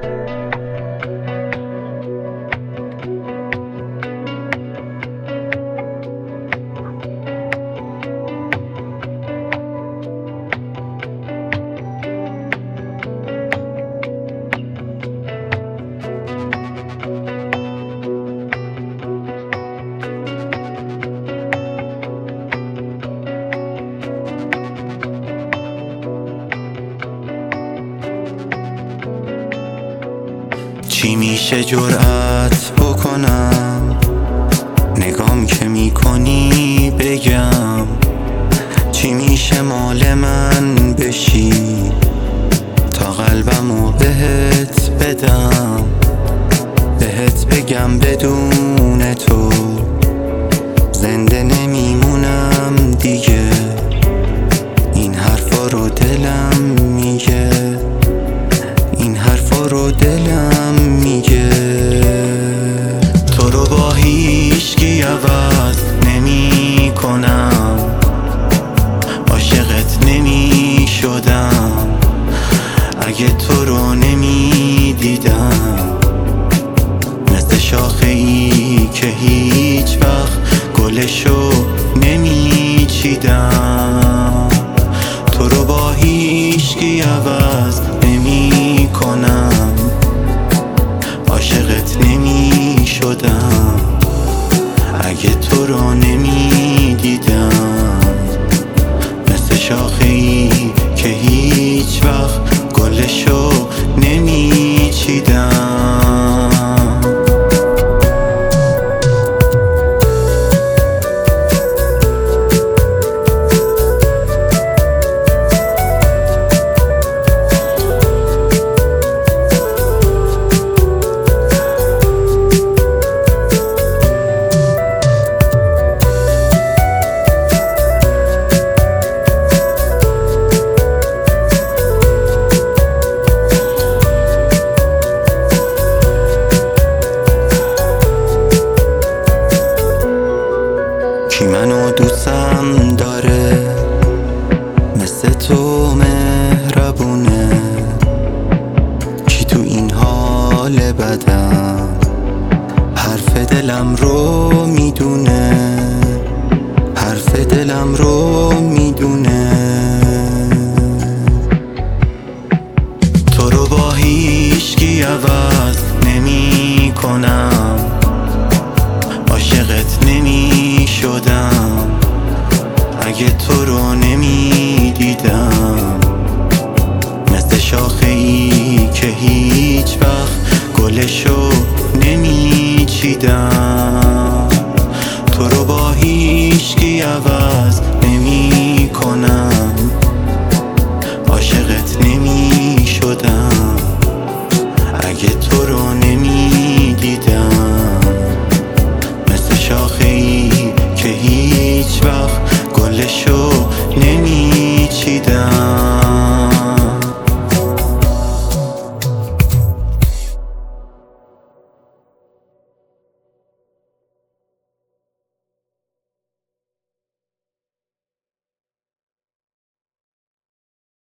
چی میشه جرأت بکنم نگام که میکنی بگم، چی میشه مال من بشی تا قلبمو بهت بدم، بهت بگم بدون تو زنده نمیمونم دیگه، این حرفا رو دلم میگه، این حرفا رو دلم میگه. تو رو با هیچکی عوض نمی کنم، عاشقت نمی شدم اگه تو رو نمی دیدم، مثل شاخه ای که هیچ وقت گلشو نمی چیدم. تو رو با هیچکی عوض نمی کنم، عاشقت نمی شدم اگه تو رو نمی دیدم، مثل شاخه ای که هیچ وقت گلشو نمی چیدم. کی منو دوستم داره مثل تو مهربونه، کی تو این حال بدم حرف دلم رو میدونه، حرف دلم رو میدونه. تو رو با هیچکی عوض نمی کنم، عاشقت نمی شدم اگه تو رو نمی دیدم، مثل شاخه ای که هیچ وقت گلشو نمی چیدم. تو رو با هیچکی عوض